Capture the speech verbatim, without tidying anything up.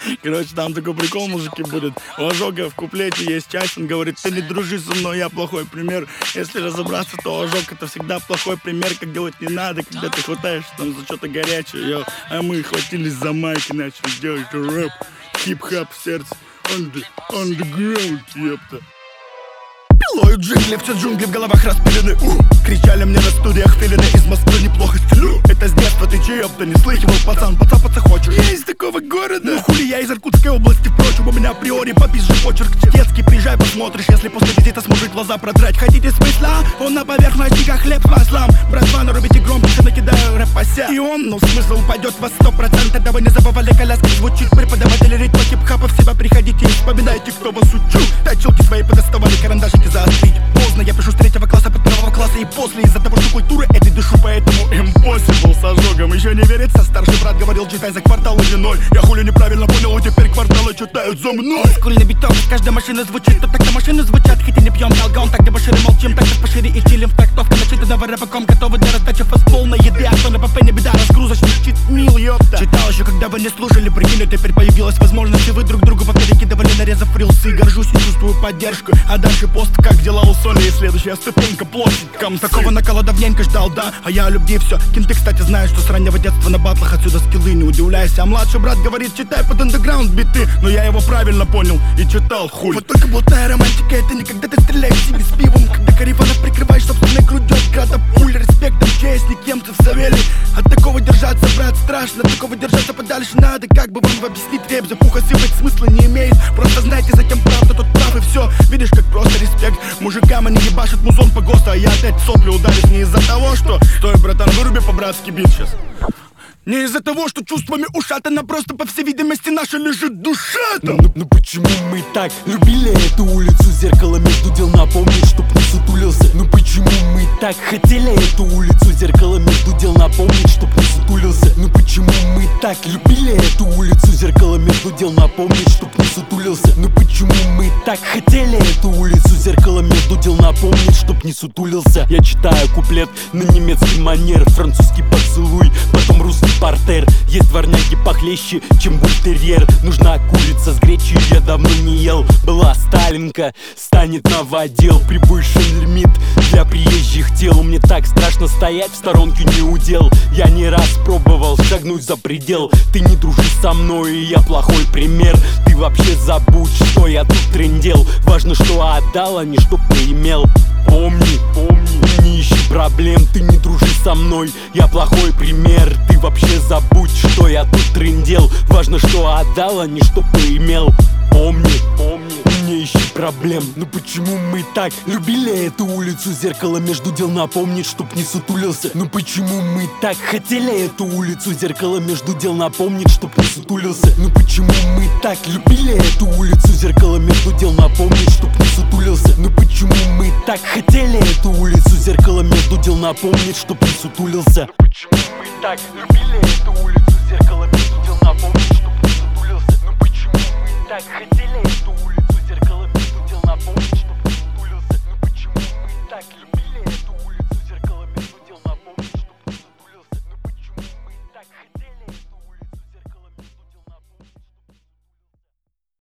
Короче, там такой прикол, мужики, будет. У Ожога в куплете есть часть, он говорит: ты не дружи со мной, я плохой пример. Если разобраться, то Ожог — это всегда плохой пример, как делать не надо, когда ты хватаешься там за что-то горячее, йо. А мы хватились за майки, начали делать рэп, хип-хап в сердце, on the, on the ground, ёпта. Пилою джингли, все джунгли в головах распилены. У, кричали мне на студиях филины: из Москвы неплохо стилю. Это с детства, ты че, ёпта, не слыхивал, пацан, поцапаться хочешь? Я из такого города. Ну хули, я из Иркутской области, впрочем, у меня априори попизжий почерк детский. Приезжай, посмотришь, если после визита сможет глаза продрать. Хотите смысла? Он на поверхности, как хлеб с маслом. Братва, нарубите громко, я накидаю рэп-пося. И он, ну смысл пойдет во сто процентов. Да вы не забывали, коляска звучит. Преподаватели ритма хип-хапа, в себя приходите и вспоминайте, кто вас учил. Тачилки свои подоставали, карандашики заострить. Поздно, я пишу с третьего класса под первого класса и после. Из-за того, что культуры этой дышу, поэтому impossible с Ожогом. Еще не верится, старший брат говорил: читай за квартал или ноль. Я хули неправильно понял, и теперь кварталы читают за мной. Скульный биток, каждая машина звучит, то так-то машины звучат. Хоть и не пьем алкоголь, так где пошире молчим, так как пошире и чилим. В трактовке начитанного рэпаком, готовы для раздачи фастполной еды. А кто на ПП не беда, разгрузочный чит мил, ёпта. Читал еще, когда вы не слушали, прикинь, теперь появилась возможность, и вы друг другу поперекидывали, нарезав рилсы. Горжусь и чувствую поддержку, а дальше пост, как дела у Соли. И следующая ступенька площадь кам. Такого накала давненько ждал, да, а я о любви все. Кенты, кстати, знают, что с раннего детства на батлах отсюда скиллы, не удивляйся. А младший брат говорит: читай под андеграунд биты. Но я его правильно понял и читал, хуй. Вот только блатная романтика — это не когда ты стреляешь себе с пивом, когда карифана прикрываешь собственной грудью от града пуль. Респектом честь никемцев Савелий. От такого держаться, брат, страшно. От такого держаться подальше надо. Как бы вам объяснить, реп за пуха сыпать смысла не имеет. Просто знайте, за кем правда, тот прав, и все. Видишь, как просто респект. Мужикам они ебашат музон по ГОСТу, а я опять сопли ударюсь не из-за того, что... Стой, братан, выруби по-братски бит сейчас. Не из-за того, что чувствами ушатана, просто по всей видимости наша лежит душа там. Ну, ну почему мы так любили эту улицу? Зеркало между дел напомнит, чтоб не сутулился. Ну почему мы так хотели эту улицу? Зеркало между дел напомнит, чтоб не сутулился. Ну почему мы так любили эту улицу? Зеркало между дел напомнит, чтоб не сутулился. Ну почему мы так хотели эту улицу? Зеркало между дел напомнит, чтоб не сутулился. Я читаю куплет на немецкий манер, французский поцелуй, потом русский портер. Есть дворняги похлеще, чем бультерьер. Нужна курица с гречей, я давно не ел. Была Сталинка, станет новодел. Превышен лимит для приезжих тел. Мне так страшно стоять в сторонке, не удел. Я не раз пробовал шагнуть за предел. Ты не дружишь со мной, и я плохой пример. Ты вообще забудь, что я тут трындел. Важно, что отдал, а не что поимел. Помни, помни, не ищи проблем. Ты не дружишь со мной, я плохой пример. Ты вообще забудь, что я тут трындел. Важно, что отдал, а не что поимел. Помни, помни, не ищи проблем. Ну почему мы так любили эту улицу? Зеркало между дел напомнит, чтоб не сутулился. Ну почему мы так хотели эту улицу? Зеркало между дел напомнит, чтоб не сутулился. Ну почему мы так любили эту улицу? Зеркало между дел напомнит, чтоб не сутулился. Ну почему мы так хотели эту улицу? Зеркало между дел напомнит, чтоб не сутулился. Почему мы так любили эту улицу? Зеркало между дел напомнит, чтоб не сутулился. Ну почему мы так хотели